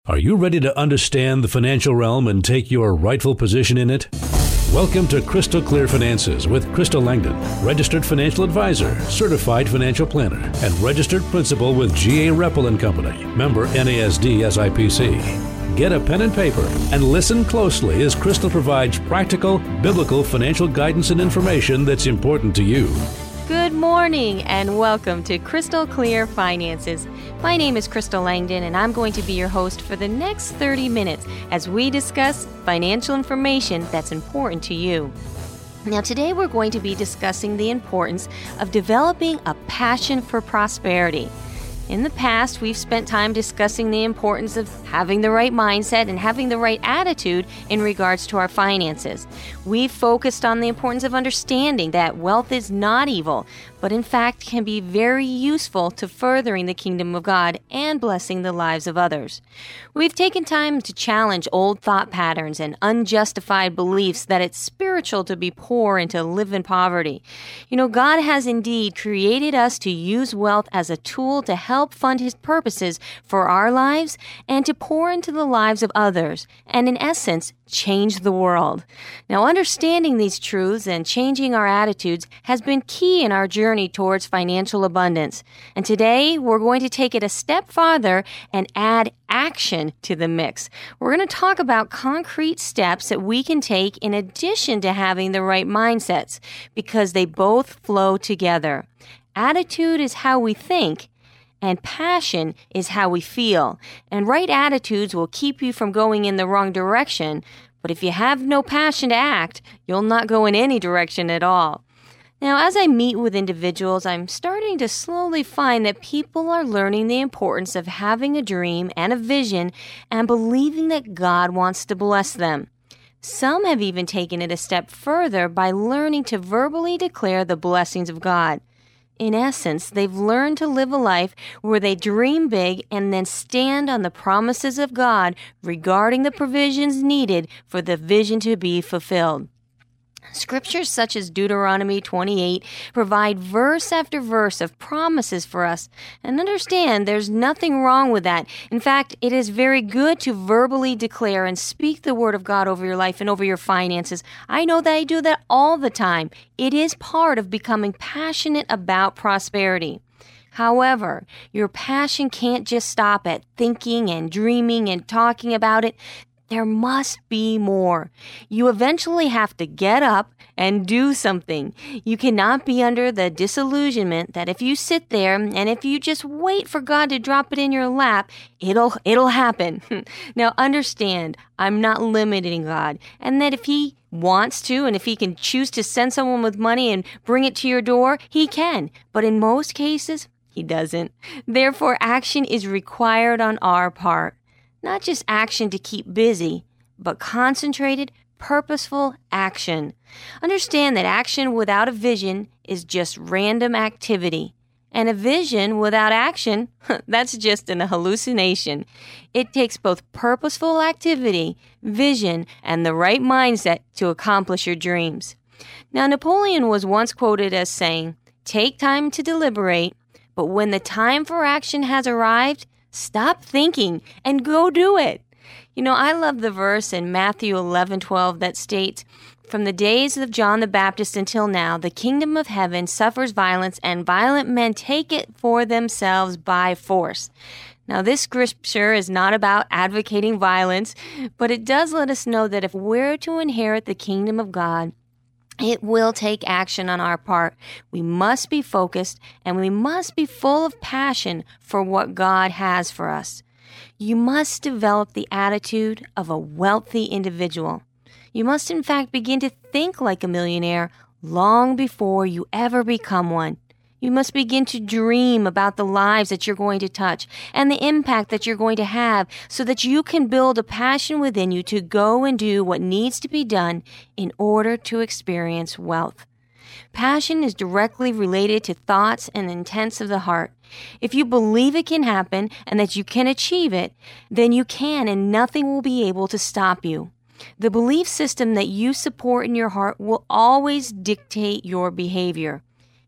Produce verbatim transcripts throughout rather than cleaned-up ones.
Are you ready to understand the financial realm and take your rightful position in it? Welcome to Crystal Clear Finances with Crystal Langdon, registered financial advisor, certified financial planner, and registered principal with G A Reppel and Company, member N A S D S I P C. Get a pen and paper and listen closely as Crystal provides practical, biblical financial guidance and information that's important to you. Good morning and welcome to Crystal Clear Finances. My name is Crystal Langdon and I'm going to be your host for the next thirty minutes as we discuss financial information that's important to you. Now today we're going to be discussing the importance of developing a passion for prosperity. In the past, we've spent time discussing the importance of having the right mindset and having the right attitude in regards to our finances. We've focused on the importance of understanding that wealth is not evil, but in fact can be very useful to furthering the kingdom of God and blessing the lives of others. We've taken time to challenge old thought patterns and unjustified beliefs that it's spiritual to be poor and to live in poverty. You know, God has indeed created us to use wealth as a tool to help help fund His purposes for our lives and to pour into the lives of others, and in essence, change the world. Now, understanding these truths and changing our attitudes has been key in our journey towards financial abundance. And today, we're going to take it a step farther and add action to the mix. We're going to talk about concrete steps that we can take in addition to having the right mindsets, because they both flow together. Attitude is how we think, and passion is how we feel. And right attitudes will keep you from going in the wrong direction, but if you have no passion to act, you'll not go in any direction at all. Now, as I meet with individuals, I'm starting to slowly find that people are learning the importance of having a dream and a vision and believing that God wants to bless them. Some have even taken it a step further by learning to verbally declare the blessings of God. In essence, they've learned to live a life where they dream big and then stand on the promises of God regarding the provisions needed for the vision to be fulfilled. Scriptures such as Deuteronomy twenty-eight provide verse after verse of promises for us. And understand, there's nothing wrong with that. In fact, it is very good to verbally declare and speak the word of God over your life and over your finances. I know that I do that all the time. It is part of becoming passionate about prosperity. However, your passion can't just stop at thinking and dreaming and talking about it. There must be more. You eventually have to get up and do something. You cannot be under the disillusionment that if you sit there and if you just wait for God to drop it in your lap, it'll it'll happen. Now understand, I'm not limiting God, and that if He wants to and if He can choose to send someone with money and bring it to your door, He can. But in most cases, He doesn't. Therefore, action is required on our part. Not just action to keep busy, but concentrated, purposeful action. Understand that action without a vision is just random activity. And a vision without action, that's just an hallucination. It takes both purposeful activity, vision, and the right mindset to accomplish your dreams. Now, Napoleon was once quoted as saying, "Take time to deliberate, but when the time for action has arrived, stop thinking and go do it." You know, I love the verse in Matthew eleven twelve that states, "From the days of John the Baptist until now, the kingdom of heaven suffers violence, and violent men take it for themselves by force." Now, this scripture is not about advocating violence, but it does let us know that if we're to inherit the kingdom of God, it will take action on our part. We must be focused and we must be full of passion for what God has for us. You must develop the attitude of a wealthy individual. You must in fact begin to think like a millionaire long before you ever become one. You must begin to dream about the lives that you're going to touch and the impact that you're going to have so that you can build a passion within you to go and do what needs to be done in order to experience wealth. Passion is directly related to thoughts and intents of the heart. If you believe it can happen and that you can achieve it, then you can, and nothing will be able to stop you. The belief system that you support in your heart will always dictate your behavior. If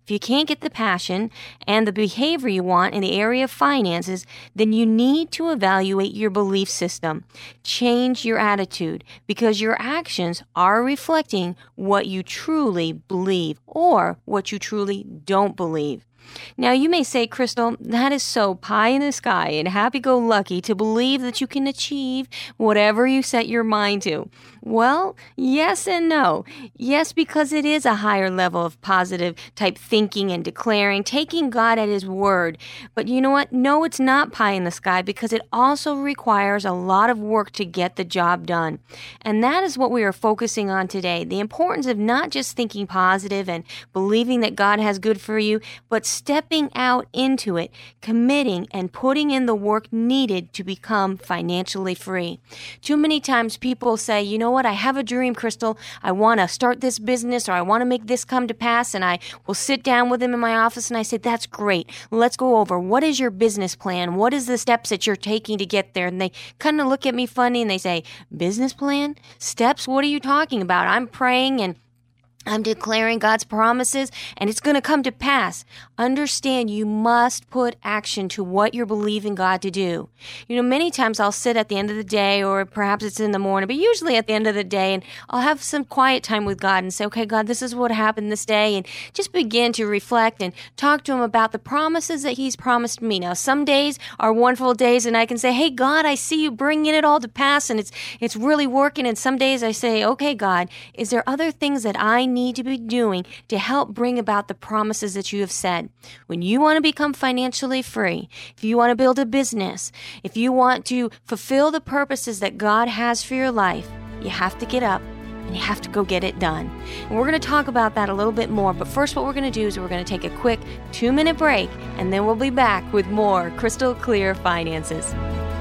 If you can't get the passion and the behavior you want in the area of finances, then you need to evaluate your belief system. Change your attitude, because your actions are reflecting what you truly believe or what you truly don't believe. Now, you may say, Crystal, that is so pie in the sky and happy-go-lucky to believe that you can achieve whatever you set your mind to. Well, yes and no. Yes, because it is a higher level of positive type thinking and declaring, taking God at His word. But you know what? No, it's not pie in the sky, because it also requires a lot of work to get the job done. And that is what we are focusing on today. The importance of not just thinking positive and believing that God has good for you, but stepping out into it, committing and putting in the work needed to become financially free. Too many times people say, you know what, I have a dream, Crystal. I want to start this business, or I want to make this come to pass, and I will sit down with them in my office and I say, that's great. Let's go over. What is your business plan? What is the steps that you're taking to get there? And they kind of look at me funny and they say, business plan? Steps? What are you talking about? I'm praying and I'm declaring God's promises, and it's going to come to pass. Understand, you must put action to what you're believing God to do. You know, many times I'll sit at the end of the day, or perhaps it's in the morning, but usually at the end of the day, and I'll have some quiet time with God and say, okay, God, this is what happened this day, and just begin to reflect and talk to Him about the promises that He's promised me. Now, some days are wonderful days, and I can say, hey, God, I see you bringing it all to pass, and it's it's really working. And some days I say, okay, God, is there other things that I need to be doing to help bring about the promises that you have said? When you want to become financially free, if you want to build a business, if you want to fulfill the purposes that God has for your life, you have to get up and you have to go get it done. And we're going to talk about that a little bit more. But first, what we're going to do is we're going to take a quick two-minute break, and then we'll be back with more Crystal Clear Finances.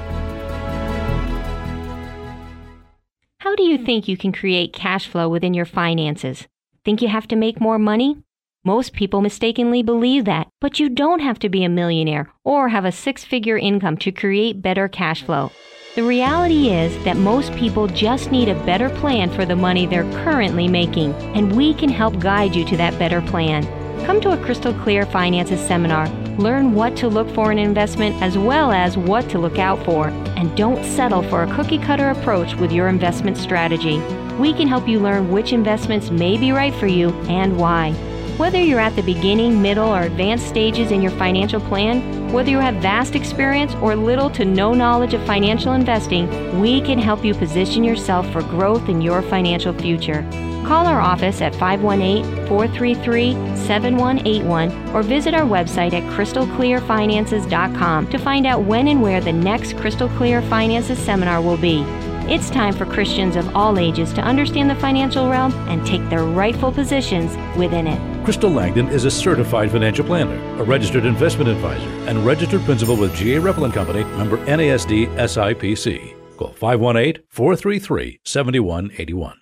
How do you think you can create cash flow within your finances? Think you have to make more money? Most people mistakenly believe that, but you don't have to be a millionaire or have a six-figure income to create better cash flow. The reality is that most people just need a better plan for the money they're currently making, and we can help guide you to that better plan. Come to a Crystal Clear Finances seminar. Learn what to look for in investment as well as what to look out for. And don't settle for a cookie-cutter approach with your investment strategy. We can help you learn which investments may be right for you and why. Whether you're at the beginning, middle, or advanced stages in your financial plan, whether you have vast experience or little to no knowledge of financial investing, we can help you position yourself for growth in your financial future. Call our office at five one eight, four three three, seven one eight one or visit our website at crystal clear finances dot com to find out when and where the next Crystal Clear Finances seminar will be. It's time for Christians of all ages to understand the financial realm and take their rightful positions within it. Crystal Langdon is a certified financial planner, a registered investment advisor, and registered principal with G A Ripple and Company, member N A S D S I P C. Call five one eight, four three three, seven one eight one.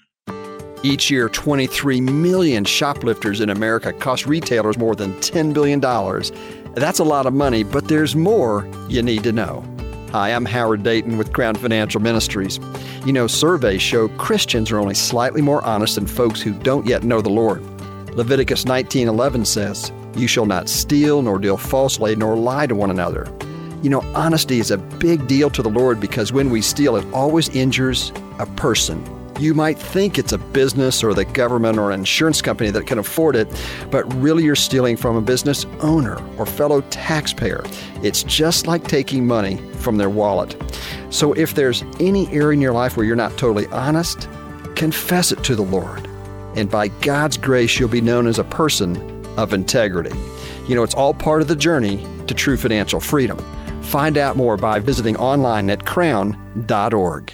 Each year, twenty-three million shoplifters in America cost retailers more than ten billion dollars. That's a lot of money, but there's more you need to know. Hi, I'm Howard Dayton with Crown Financial Ministries. You know, surveys show Christians are only slightly more honest than folks who don't yet know the Lord. Leviticus nineteen eleven says, "You shall not steal, nor deal falsely, nor lie to one another." You know, honesty is a big deal to the Lord because when we steal, it always injures a person. You might think it's a business or the government or an insurance company that can afford it, but really you're stealing from a business owner or fellow taxpayer. It's just like taking money from their wallet. So if there's any area in your life where you're not totally honest, confess it to the Lord. And by God's grace, you'll be known as a person of integrity. You know, it's all part of the journey to true financial freedom. Find out more by visiting online at crown dot org.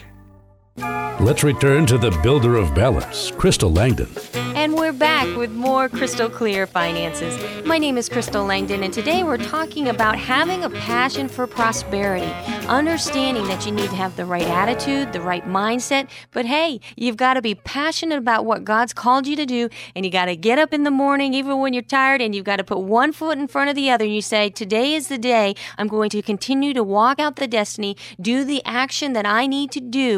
Let's return to the builder of balance, Crystal Langdon. And we're back with more Crystal Clear Finances. My name is Crystal Langdon, and today we're talking about having a passion for prosperity, understanding that you need to have the right attitude, the right mindset, but hey, you've got to be passionate about what God's called you to do, and you got to get up in the morning even when you're tired, and you've got to put one foot in front of the other, and you say, today is the day I'm going to continue to walk out the destiny, do the action that I need to do in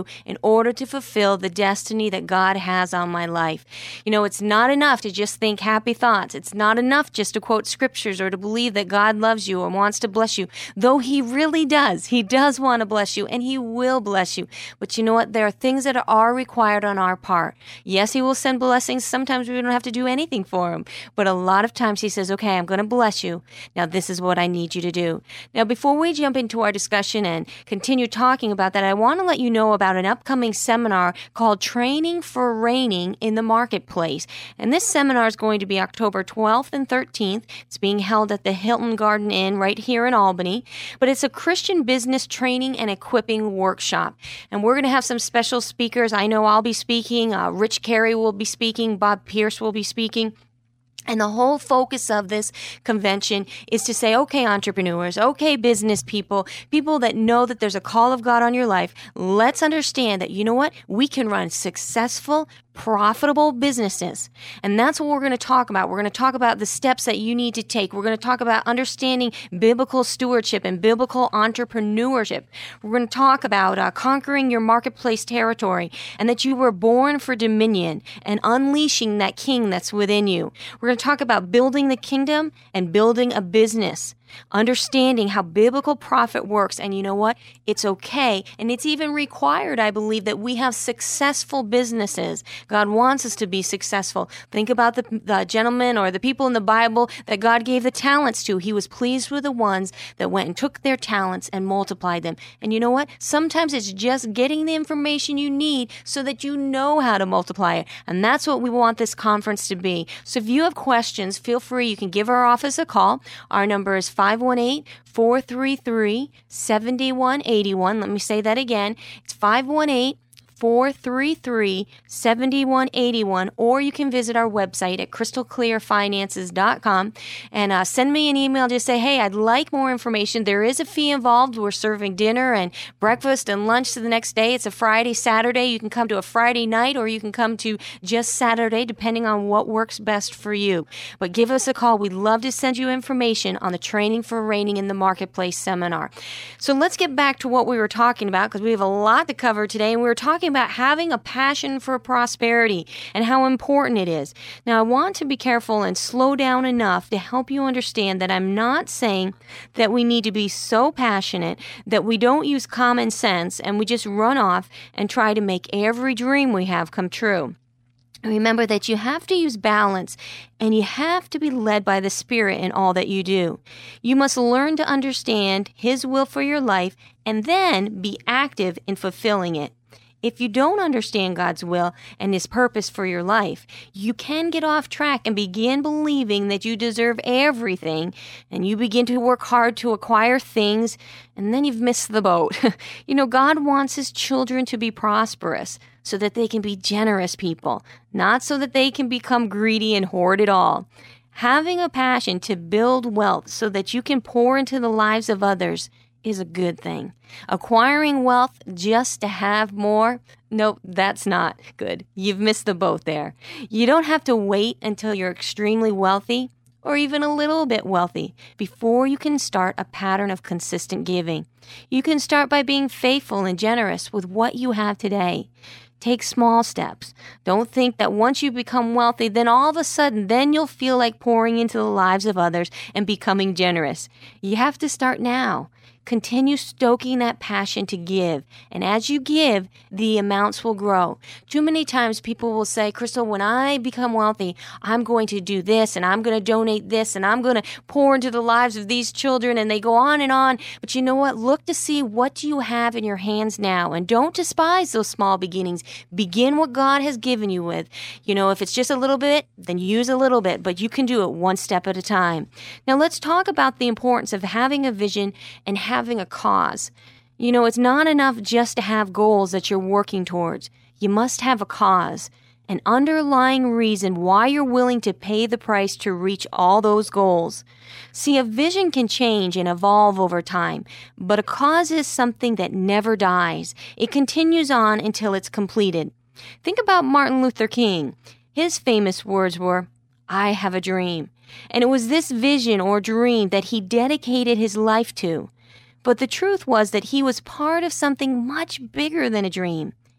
order to fulfill the destiny that God has on my life. You know, it's not enough to just think happy thoughts. It's not enough just to quote scriptures or to believe that God loves you or wants to bless you, though He really does. He does want to bless you, and He will bless you. But you know what? There are things that are required on our part. Yes, He will send blessings. Sometimes we don't have to do anything for Him, but a lot of times He says, okay, I'm going to bless you. Now, this is what I need you to do. Now, before we jump into our discussion and continue talking about that, I want to let you know about an upcoming seminar called Training for Reigning in the Marketplace. And this seminar is going to be October twelfth and thirteenth. It's being held at the Hilton Garden Inn right here in Albany. But it's a Christian business training and equipping workshop. And we're going to have some special speakers. I know I'll be speaking. Uh, Rich Carey will be speaking. Bob Pierce will be speaking. And the whole focus of this convention is to say, okay, entrepreneurs, okay, business people, people that know that there's a call of God on your life, let's understand that, you know what, we can run successful, profitable businesses. And that's what we're going to talk about. We're going to talk about the steps that you need to take. We're going to talk about understanding biblical stewardship and biblical entrepreneurship. We're going to talk about uh, conquering your marketplace territory and that you were born for dominion and unleashing that king that's within you. We're going to talk about building the kingdom and building a business. Understanding how biblical profit works. And you know what? It's okay. And it's even required, I believe, that we have successful businesses. God wants us to be successful. Think about the, the gentleman or the people in the Bible that God gave the talents to. He was pleased with the ones that went and took their talents and multiplied them. And you know what? Sometimes it's just getting the information you need so that you know how to multiply it. And that's what we want this conference to be. So if you have questions, feel free. You can give our office a call. Our number is five one eight, four three three, seven one eight one. Let me say that again. It's five one eight, four three three, seven one eight one, or you can visit our website at crystal clear finances dot com and uh, send me an email. Just say, hey, I'd like more information. There is a fee involved. We're serving dinner and breakfast and lunch to the next day. It's a Friday, Saturday. You can come to a Friday night or you can come to just Saturday, depending on what works best for you. But give us a call. We'd love to send you information on the Training for Reigning in the Marketplace seminar. So let's get back to what we were talking about, because we have a lot to cover today, and we were talking about having a passion for prosperity and how important it is. Now, I want to be careful and slow down enough to help you understand that I'm not saying that we need to be so passionate that we don't use common sense and we just run off and try to make every dream we have come true. Remember that you have to use balance and you have to be led by the Spirit in all that you do. You must learn to understand His will for your life and then be active in fulfilling it. If you don't understand God's will and His purpose for your life, you can get off track and begin believing that you deserve everything, and you begin to work hard to acquire things, and then you've missed the boat. You know, God wants His children to be prosperous so that they can be generous people, not so that they can become greedy and hoard it all. Having a passion to build wealth so that you can pour into the lives of others is a good thing. Acquiring wealth just to have more, nope, that's not good. You've missed the boat there. You don't have to wait until you're extremely wealthy or even a little bit wealthy before you can start a pattern of consistent giving. You can start by being faithful and generous with what you have today. Take small steps. Don't think that once you become wealthy, then all of a sudden, then you'll feel like pouring into the lives of others and becoming generous. You have to start now. Continue stoking that passion to give. And as you give, the amounts will grow. Too many times people will say, Crystal, when I become wealthy, I'm going to do this and I'm going to donate this and I'm going to pour into the lives of these children, and they go on and on. But you know what? Look to see what do you have in your hands now, and don't despise those small beginnings. Begin what God has given you with. You know, if it's just a little bit, then use a little bit, but you can do it one step at a time. Now let's talk about the importance of having a vision and having having a cause. You know, it's not enough just to have goals that you're working towards. You must have a cause, an underlying reason why you're willing to pay the price to reach all those goals. See, a vision can change and evolve over time, but a cause is something that never dies. It continues on until it's completed. Think about Martin Luther King. His famous words were, "I have a dream." And it was this vision or dream that he dedicated his life to. But the truth was that he was part of something much bigger than a dream.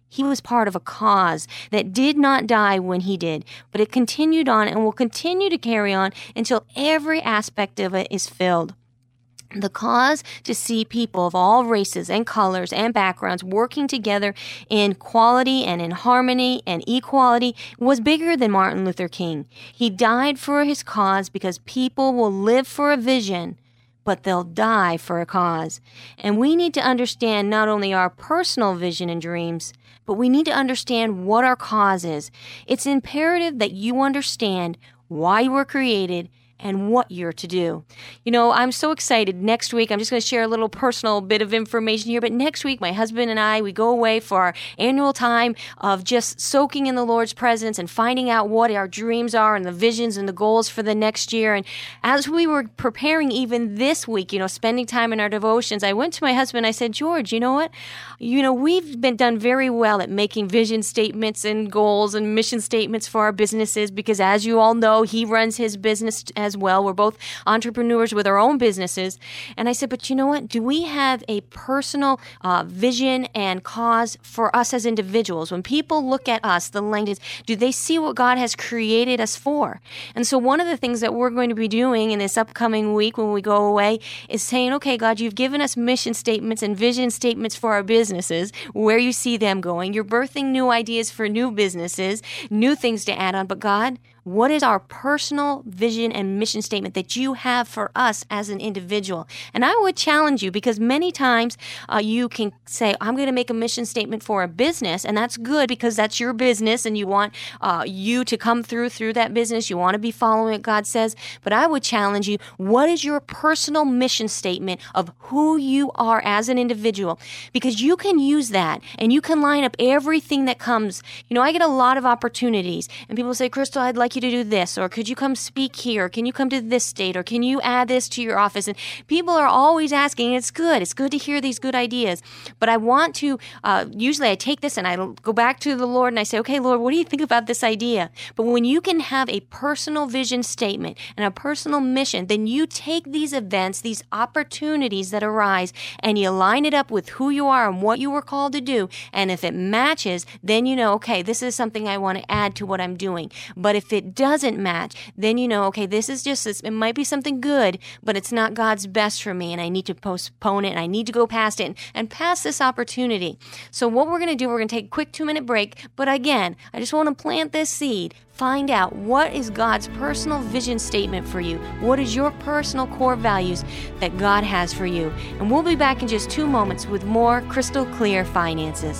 He was part of a cause that did not die when he did, but it continued on and will continue to carry on until every aspect of it is filled. The cause to see people of all races and colors and backgrounds working together in quality and in harmony and equality was bigger than Martin Luther King. He died for his cause because people will live for a vision, but they'll die for a cause. And we need to understand not only our personal vision and dreams, but we need to understand what our cause is. It's imperative that you understand why you were created and what you're to do. You know, I'm so excited. Next week, I'm just going to share a little personal bit of information here, but next week, my husband and I, we go away for our annual time of just soaking in the Lord's presence and finding out what our dreams are and the visions and the goals for the next year. And as we were preparing even this week, you know, spending time in our devotions, I went to my husband, I said, George, you know what? You know, we've been done very well at making vision statements and goals and mission statements for our businesses because, as you all know, he runs his business as well. We're both entrepreneurs with our own businesses. And I said, but you know what? Do we have a personal uh, vision and cause for us as individuals? When people look at us, the Langdons, do they see what God has created us for? And so one of the things that we're going to be doing in this upcoming week when we go away is saying, okay, God, you've given us mission statements and vision statements for our businesses, where you see them going. You're birthing new ideas for new businesses, new things to add on. But God, what is our personal vision and mission statement that you have for us as an individual? And I would challenge you because many times uh, you can say, I'm going to make a mission statement for a business, and that's good because that's your business and you want uh, you to come through through that business. You want to be following what God says. But I would challenge you, what is your personal mission statement of who you are as an individual? Because you can use that and you can line up everything that comes. You know, I get a lot of opportunities and people say, Crystal, I'd like you to do this, or could you come speak here? Can you come to this state, or can you add this to your office? And people are always asking, and it's good. It's good to hear these good ideas. But I want to, uh, usually I take this and I go back to the Lord and I say, okay, Lord, what do you think about this idea? But when you can have a personal vision statement and a personal mission, then you take these events, these opportunities that arise, and you line it up with who you are and what you were called to do. And if it matches, then you know, okay, this is something I want to add to what I'm doing. But if it doesn't match, then you know, okay, this is just, this, it might be something good, but it's not God's best for me, and I need to postpone it, and I need to go past it and, and pass this opportunity. So what we're going to do, we're going to take a quick two-minute break, but again, I just want to plant this seed. Find out what is God's personal vision statement for you. What is your personal core values that God has for you? And we'll be back in just two moments with more Crystal Clear Finances.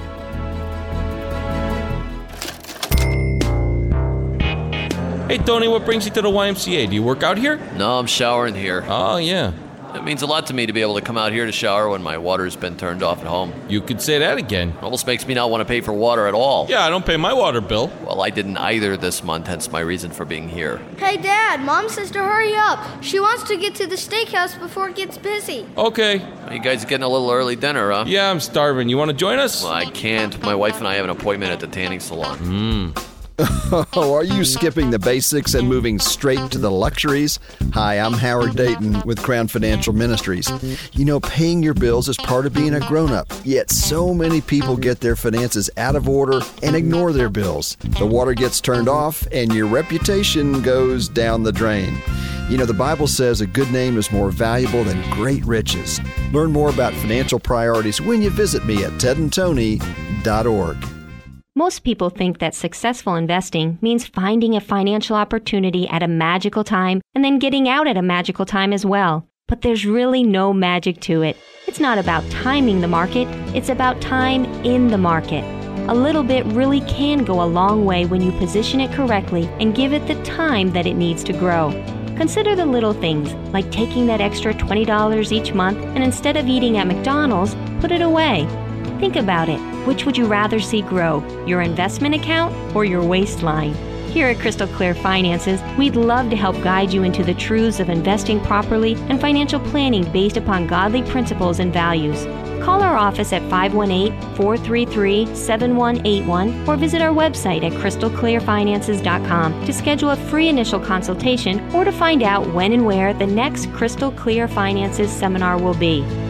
Hey, Tony, what brings you to the Y M C A? Do you work out here? No, I'm showering here. Oh, yeah. It means a lot to me to be able to come out here to shower when my water's been turned off at home. You could say that again. It almost makes me not want to pay for water at all. Yeah, I don't pay my water bill. Well, I didn't either this month, hence my reason for being here. Hey, Dad, Mom says to hurry up. She wants to get to the steakhouse before it gets busy. Okay. You guys getting a little early dinner, huh? Yeah, I'm starving. You want to join us? Well, I can't. My wife and I have an appointment at the tanning salon. Mmm. Oh, are you skipping the basics and moving straight to the luxuries? Hi, I'm Howard Dayton with Crown Financial Ministries. You know, paying your bills is part of being a grown-up, yet so many people get their finances out of order and ignore their bills. The water gets turned off and your reputation goes down the drain. You know, the Bible says a good name is more valuable than great riches. Learn more about financial priorities when you visit me at ted and tony dot org. Most people think that successful investing means finding a financial opportunity at a magical time and then getting out at a magical time as well. But there's really no magic to it. It's not about timing the market, it's about time in the market. A little bit really can go a long way when you position it correctly and give it the time that it needs to grow. Consider the little things, like taking that extra twenty dollars each month and instead of eating at McDonald's, put it away. Think about it. Which would you rather see grow, your investment account or your waistline? Here at Crystal Clear Finances, we'd love to help guide you into the truths of investing properly and financial planning based upon godly principles and values. Call our office at five one eight, four three three, seven one eight one or visit our website at crystal clear finances dot com to schedule a free initial consultation or to find out when and where the next Crystal Clear Finances seminar will be.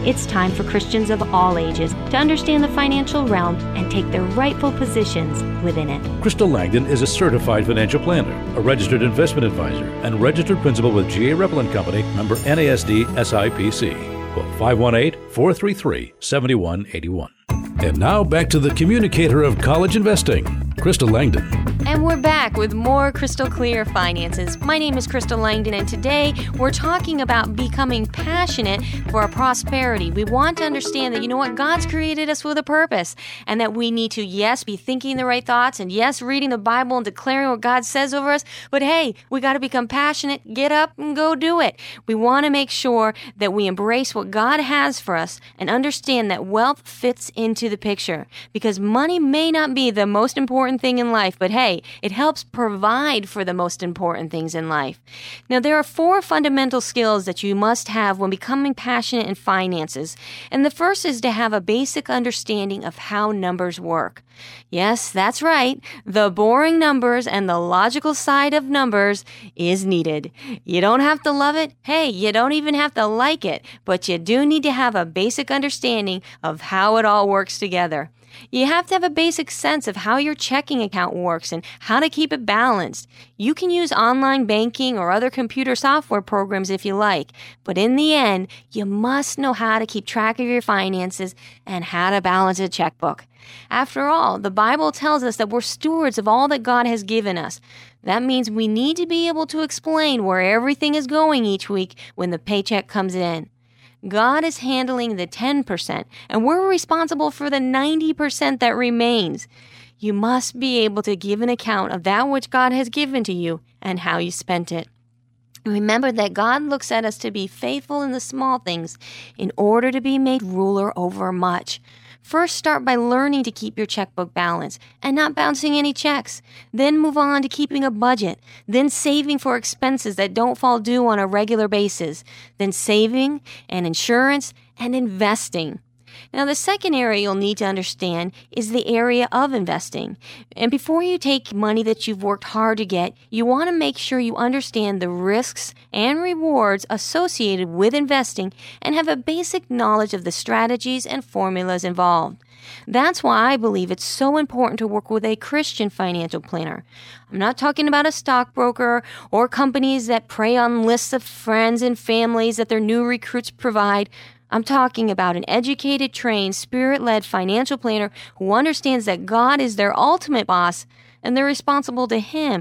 It's time for Christians of all ages to understand the financial realm and take their rightful positions within it. Crystal Langdon is a certified financial planner, a registered investment advisor, and registered principal with G A Ripple and Company, member N A S D S I P C. Call five one eight, four three three, seven one eight one. And now back to the communicator of college investing, Crystal Langdon. And we're back with more Crystal Clear Finances. My name is Crystal Langdon, and today we're talking about becoming passionate for our prosperity. We want to understand that, you know what, God's created us with a purpose, and that we need to, yes, be thinking the right thoughts, and yes, reading the Bible and declaring what God says over us, but hey, we got to become passionate, get up and go do it. We want to make sure that we embrace what God has for us and understand that wealth fits into the picture, because money may not be the most important thing in life, but hey, it helps provide for the most important things in life. Now, there are four fundamental skills that you must have when becoming passionate in finances. And the first is to have a basic understanding of how numbers work. Yes, that's right. The boring numbers and the logical side of numbers is needed. You don't have to love it. Hey, you don't even have to like it. But you do need to have a basic understanding of how it all works together. You have to have a basic sense of how your checking account works and how to keep it balanced. You can use online banking or other computer software programs if you like, but in the end, you must know how to keep track of your finances and how to balance a checkbook. After all, the Bible tells us that we're stewards of all that God has given us. That means we need to be able to explain where everything is going each week when the paycheck comes in. God is handling the ten percent, and we're responsible for the ninety percent that remains. You must be able to give an account of that which God has given to you and how you spent it. Remember that God looks at us to be faithful in the small things in order to be made ruler over much. First, start by learning to keep your checkbook balanced and not bouncing any checks. Then move on to keeping a budget. Then saving for expenses that don't fall due on a regular basis. Then saving and insurance and investing. Now, the second area you'll need to understand is the area of investing. And before you take money that you've worked hard to get, you want to make sure you understand the risks and rewards associated with investing and have a basic knowledge of the strategies and formulas involved. That's why I believe it's so important to work with a Christian financial planner. I'm not talking about a stockbroker or companies that prey on lists of friends and families that their new recruits provide. I'm talking about an educated, trained, spirit-led financial planner who understands that God is their ultimate boss and they're responsible to Him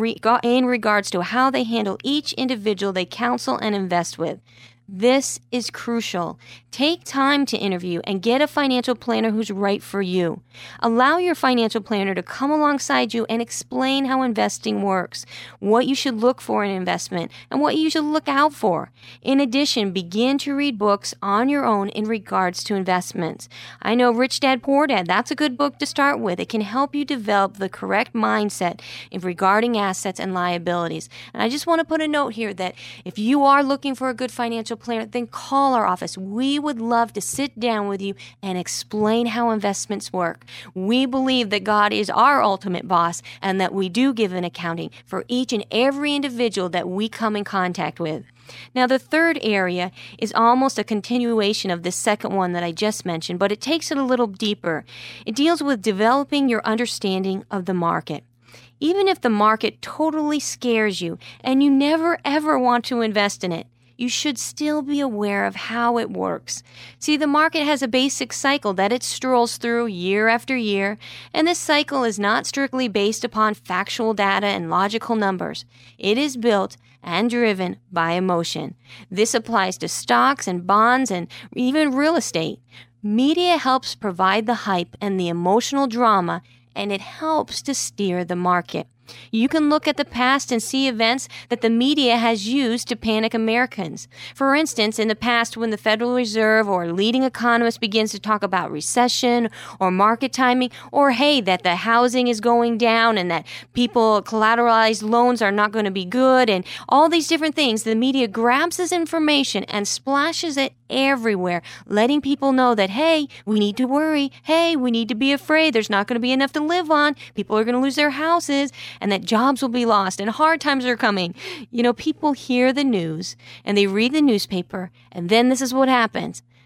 in regards to how they handle each individual they counsel and invest with. This is crucial. Take time to interview and get a financial planner who's right for you. Allow your financial planner to come alongside you and explain how investing works, what you should look for in investment, and what you should look out for. In addition, begin to read books on your own in regards to investments. I know Rich Dad Poor Dad, that's a good book to start with. It can help you develop the correct mindset in regarding assets and liabilities. And I just want to put a note here that if you are looking for a good financial planner, then call our office. We would love to sit down with you and explain how investments work. We believe that God is our ultimate boss and that we do give an accounting for each and every individual that we come in contact with. Now, the third area is almost a continuation of this second one that I just mentioned, but it takes it a little deeper. It deals with developing your understanding of the market. Even if the market totally scares you and you never ever want to invest in it, you should still be aware of how it works. See, the market has a basic cycle that it strolls through year after year, and this cycle is not strictly based upon factual data and logical numbers. It is built and driven by emotion. This applies to stocks and bonds and even real estate. Media helps provide the hype and the emotional drama, and it helps to steer the market. You can look at the past and see events that the media has used to panic Americans. For instance, in the past, when the Federal Reserve or leading economist begins to talk about recession or market timing, or hey, that the housing is going down and that people collateralized loans are not going to be good and all these different things, the media grabs this information and splashes it everywhere, letting people know that, hey, we need to worry. Hey, we need to be afraid. There's not going to be enough to live on. People are going to lose their houses and that jobs will be lost and hard times are coming. You know, people hear the news and they read the newspaper, and then this is what happens.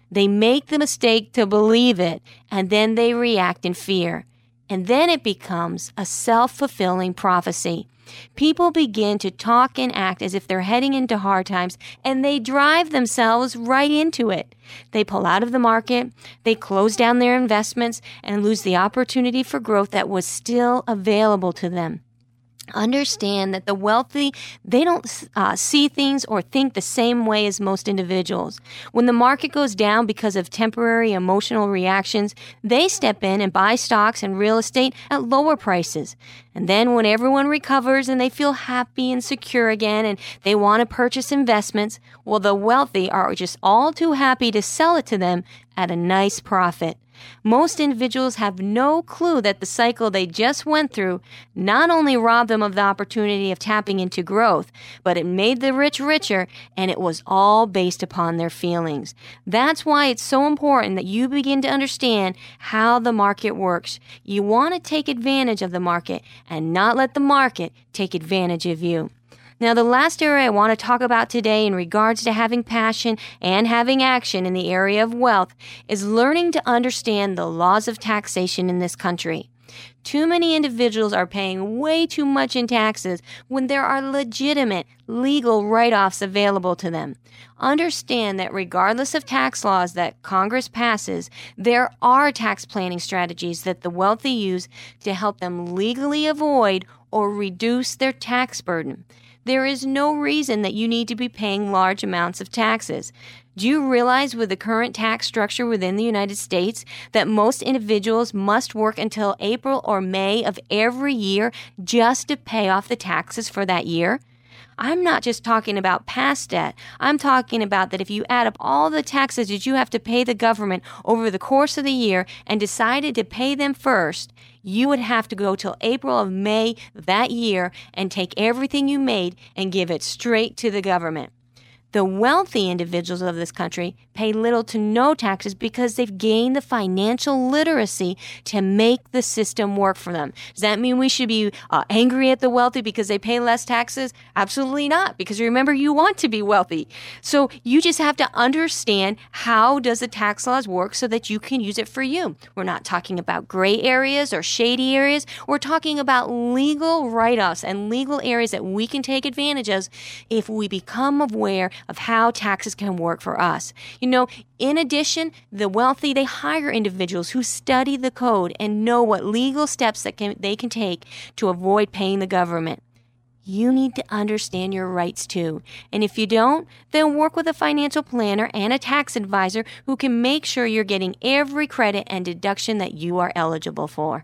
They make the mistake to believe it, and then they react in fear. And then it becomes a self-fulfilling prophecy. People begin to talk and act as if they're heading into hard times, and they drive themselves right into it. They pull out of the market, they close down their investments, and lose the opportunity for growth that was still available to them. Understand that the wealthy, they don't uh, see things or think the same way as most individuals. When the market goes down because of temporary emotional reactions, they step in and buy stocks and real estate at lower prices. And then when everyone recovers and they feel happy and secure again and they want to purchase investments, well, the wealthy are just all too happy to sell it to them at a nice profit. Most individuals have no clue that the cycle they just went through not only robbed them of the opportunity of tapping into growth, but it made the rich richer, and it was all based upon their feelings. That's why it's so important that you begin to understand how the market works. You want to take advantage of the market and not let the market take advantage of you. Now, the last area I want to talk about today in regards to having passion and having action in the area of wealth is learning to understand the laws of taxation in this country. Too many individuals are paying way too much in taxes when there are legitimate legal write-offs available to them. Understand that regardless of tax laws that Congress passes, there are tax planning strategies that the wealthy use to help them legally avoid or reduce their tax burden. There is no reason that you need to be paying large amounts of taxes. Do you realize with the current tax structure within the United States that most individuals must work until April or May of every year just to pay off the taxes for that year? I'm not just talking about past debt. I'm talking about that if you add up all the taxes that you have to pay the government over the course of the year and decided to pay them first, you would have to go till April of May that year and take everything you made and give it straight to the government. The wealthy individuals of this country pay little to no taxes because they've gained the financial literacy to make the system work for them. Does that mean we should be uh, angry at the wealthy because they pay less taxes? Absolutely not, because remember, you want to be wealthy. So you just have to understand how does the tax laws work so that you can use it for you. We're not talking about gray areas or shady areas. We're talking about legal write-offs and legal areas that we can take advantage of if we become aware of how taxes can work for us. You know, in addition, the wealthy, they hire individuals who study the code and know what legal steps that can, they can take to avoid paying the government. You need to understand your rights too. And if you don't, then work with a financial planner and a tax advisor who can make sure you're getting every credit and deduction that you are eligible for.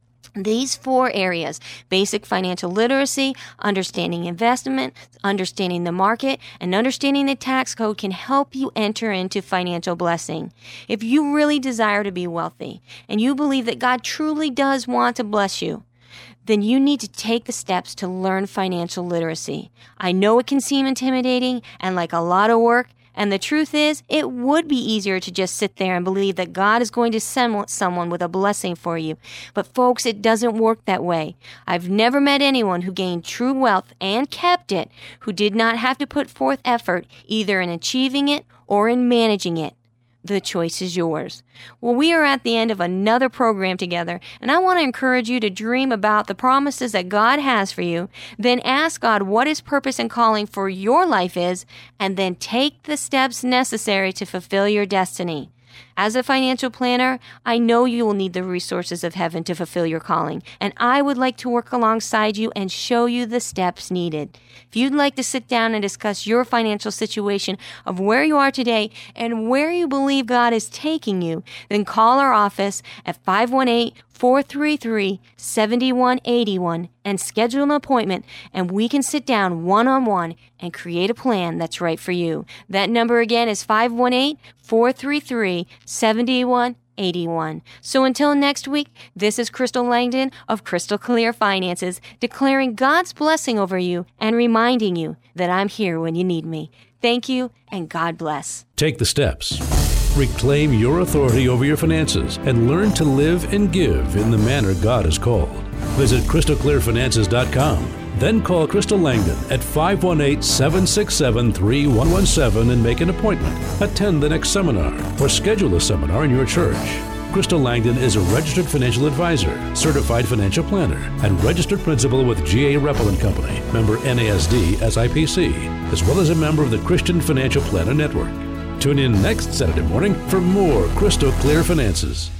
These four areas, basic financial literacy, understanding investment, understanding the market, and understanding the tax code can help you enter into financial blessing. If you really desire to be wealthy and you believe that God truly does want to bless you, then you need to take the steps to learn financial literacy. I know it can seem intimidating and like a lot of work, and the truth is, it would be easier to just sit there and believe that God is going to send someone with a blessing for you. But folks, it doesn't work that way. I've never met anyone who gained true wealth and kept it who did not have to put forth effort either in achieving it or in managing it. The choice is yours. Well, we are at the end of another program together, and I want to encourage you to dream about the promises that God has for you, then ask God what His purpose and calling for your life is, and then take the steps necessary to fulfill your destiny. As a financial planner, I know you will need the resources of heaven to fulfill your calling, and I would like to work alongside you and show you the steps needed. If you'd like to sit down and discuss your financial situation of where you are today and where you believe God is taking you, then call our office at five one eight, four three three, seven one eight one and schedule an appointment, and we can sit down one-on-one and create a plan that's right for you. That number again is five one eight, four three three, seven one eight one. So until next week, this is Crystal Langdon of Crystal Clear Finances, declaring God's blessing over you and reminding you that I'm here when you need me. Thank you, and God bless. Take the steps. Reclaim your authority over your finances and learn to live and give in the manner God has called. Visit crystal clear finances dot com. Then call Crystal Langdon at five one eight, seven six seven, three one one seven and make an appointment. Attend the next seminar or schedule a seminar in your church. Crystal Langdon is a registered financial advisor, certified financial planner, and registered principal with G A Reppel and Company, member N A S D S I P C, as well as a member of the Christian Financial Planner Network. Tune in next Saturday morning for more Crystal Clear Finances.